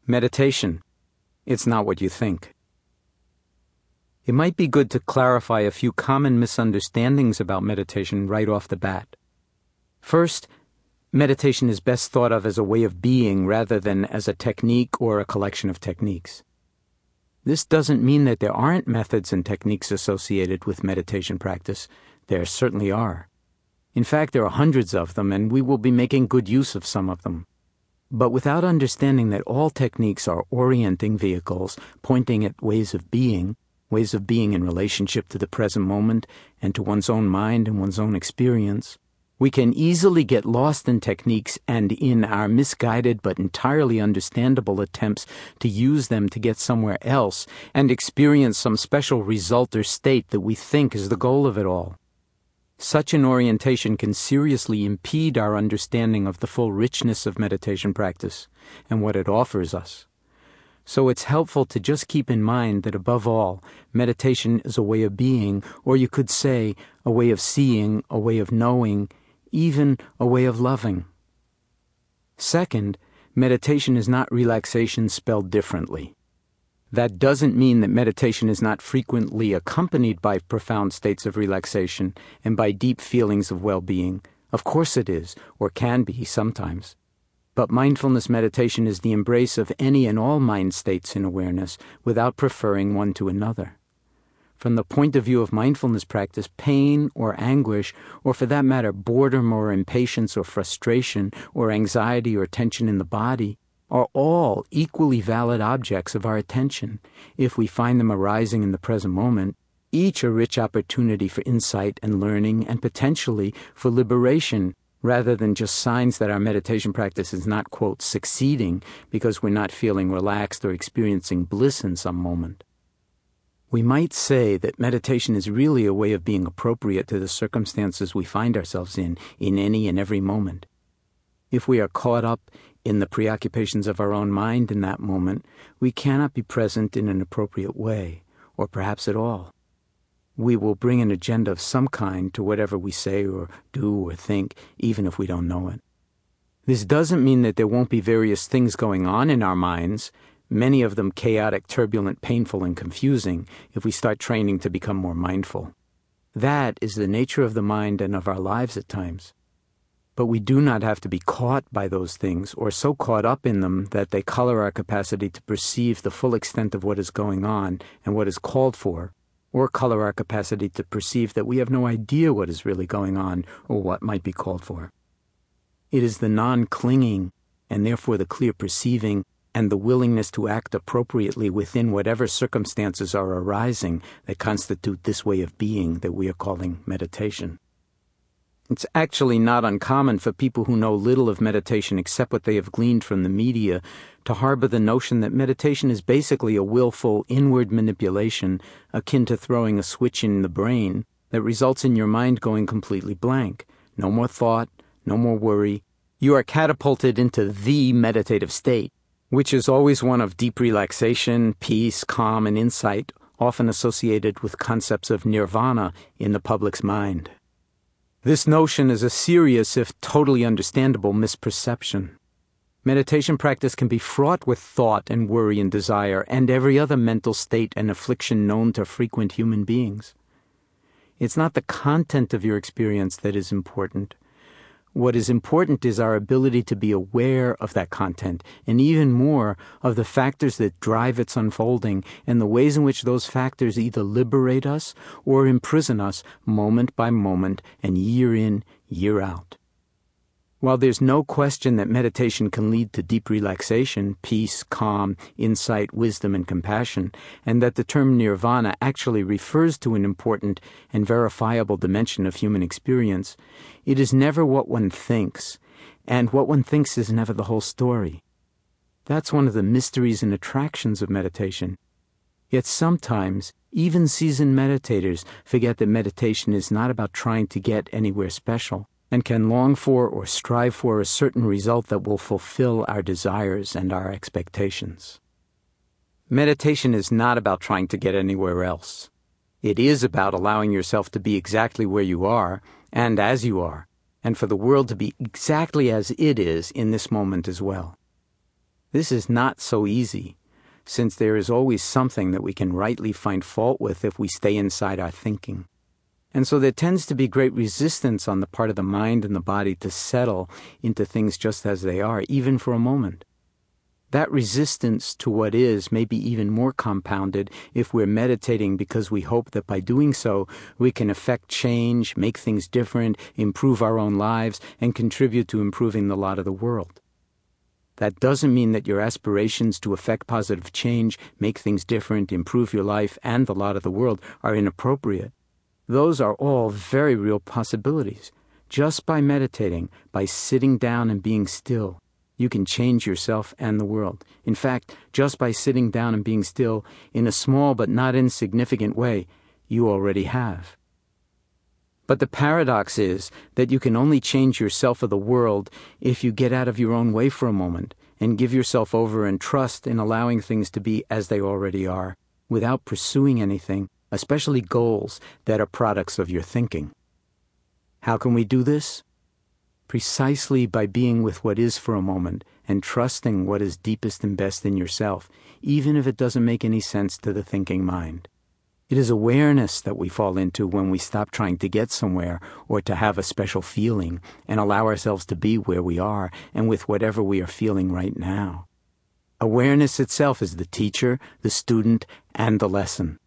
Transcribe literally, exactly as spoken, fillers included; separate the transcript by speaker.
Speaker 1: Meditation. It's not what you think. It might be good to clarify a few common misunderstandings about meditation right off the bat. First, meditation is best thought of as a way of being rather than as a technique or a collection of techniques. This doesn't mean that there aren't methods and techniques associated with meditation practice. There certainly are. In fact, there are hundreds of them, and we will be making good use of some of them. But without understanding that all techniques are orienting vehicles, pointing at ways of being, ways of being in relationship to the present moment and to one's own mind and one's own experience, we can easily get lost in techniques and in our misguided but entirely understandable attempts to use them to get somewhere else and experience some special result or state that we think is the goal of it all. Such an orientation can seriously impede our understanding of the full richness of meditation practice and what it offers us. So it's helpful to just keep in mind that above all, meditation is a way of being, or you could say a way of seeing, a way of knowing, even a way of loving. Second, meditation is not relaxation spelled differently. That doesn't mean that meditation is not frequently accompanied by profound states of relaxation and by deep feelings of well-being. Of course it is, or can be sometimes. But mindfulness meditation is the embrace of any and all mind states in awareness without preferring one to another. From the point of view of mindfulness practice, pain or anguish, or for that matter, boredom or impatience or frustration or anxiety or tension in the body, are all equally valid objects of our attention if we find them arising in the present moment, each a rich opportunity for insight and learning and potentially for liberation, rather than just signs that our meditation practice is not, quote, succeeding because we're not feeling relaxed or experiencing bliss in some moment. We might say that meditation is really a way of being appropriate to the circumstances we find ourselves in, in any and every moment. If we are caught up in the preoccupations of our own mind in that moment, we cannot be present in an appropriate way, or perhaps at all. We will bring an agenda of some kind to whatever we say or do or think, even if we don't know it. This doesn't mean that there won't be various things going on in our minds, many of them chaotic, turbulent, painful, and confusing, if we start training to become more mindful. That is the nature of the mind and of our lives at times. But we do not have to be caught by those things or so caught up in them that they color our capacity to perceive the full extent of what is going on and what is called for, or color our capacity to perceive that we have no idea what is really going on or what might be called for. It is the non-clinging, and therefore the clear perceiving, and the willingness to act appropriately within whatever circumstances are arising that constitute this way of being that we are calling meditation. It's actually not uncommon for people who know little of meditation except what they have gleaned from the media to harbor the notion that meditation is basically a willful inward manipulation akin to throwing a switch in the brain that results in your mind going completely blank. No more thought, no more worry. You are catapulted into the meditative state, which is always one of deep relaxation, peace, calm, and insight, often associated with concepts of nirvana in the public's mind. This notion is a serious, if totally understandable, misperception. Meditation practice can be fraught with thought and worry and desire and every other mental state and affliction known to frequent human beings. It's not the content of your experience that is important. What is important is our ability to be aware of that content, and even more, of the factors that drive its unfolding, and the ways in which those factors either liberate us or imprison us moment by moment and year in, year out. While there's no question that meditation can lead to deep relaxation, peace, calm, insight, wisdom, and compassion, and that the term nirvana actually refers to an important and verifiable dimension of human experience, it is never what one thinks, and what one thinks is never the whole story. That's one of the mysteries and attractions of meditation. Yet sometimes, even seasoned meditators forget that meditation is not about trying to get anywhere special, and can long for or strive for a certain result that will fulfill our desires and our expectations. Meditation is not about trying to get anywhere else. It is about allowing yourself to be exactly where you are and as you are, and for the world to be exactly as it is in this moment as well. This is not so easy, since there is always something that we can rightly find fault with if we stay inside our thinking. And so there tends to be great resistance on the part of the mind and the body to settle into things just as they are, even for a moment. That resistance to what is may be even more compounded if we're meditating because we hope that by doing so we can effect change, make things different, improve our own lives, and contribute to improving the lot of the world. That doesn't mean that your aspirations to effect positive change, make things different, improve your life and the lot of the world are inappropriate. Those are all very real possibilities. Just by meditating, by sitting down and being still, you can change yourself and the world. In fact, just by sitting down and being still, in a small but not insignificant way, you already have. But the paradox is that you can only change yourself or the world if you get out of your own way for a moment and give yourself over and trust in allowing things to be as they already are, without pursuing anything, especially goals that are products of your thinking. How can we do this? Precisely by being with what is for a moment and trusting what is deepest and best in yourself, even if it doesn't make any sense to the thinking mind. It is awareness that we fall into when we stop trying to get somewhere or to have a special feeling and allow ourselves to be where we are and with whatever we are feeling right now. Awareness itself is the teacher, the student, and the lesson.